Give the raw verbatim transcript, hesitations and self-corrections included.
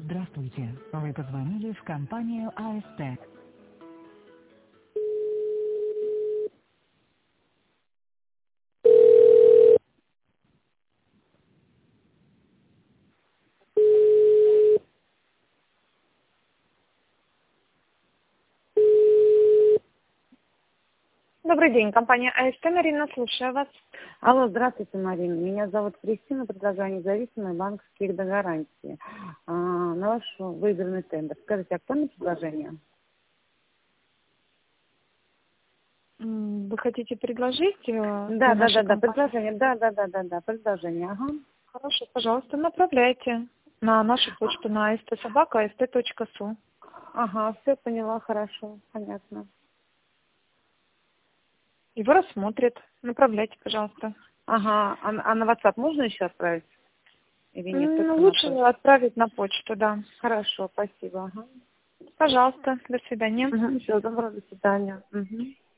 Здравствуйте, вы позвонили в компанию АСТ. Добрый день, компания АСТ, Марина, слушаю вас. Алло, здравствуйте, Марина. Меня зовут Кристина, предлагаю независимые банковские гарантии а, на ваш выигранный тендер. Скажите, актуальное предложение? М, Вы хотите предложить э, Да, для да, нашей да, да, компании? предложение, да, да, да, да, да, предложение, ага. Хорошо, пожалуйста, направляйте на нашу почту на astsobaka точка ast точка су. Ага, все поняла, хорошо, понятно. Его рассмотрят. Направляйте, пожалуйста. Ага, а, а на WhatsApp можно еще отправить? Или нет, М, только на Лучше почту? отправить на почту, да. Хорошо, спасибо, ага. Пожалуйста, до свидания. Угу, все, добро, до свидания. Угу.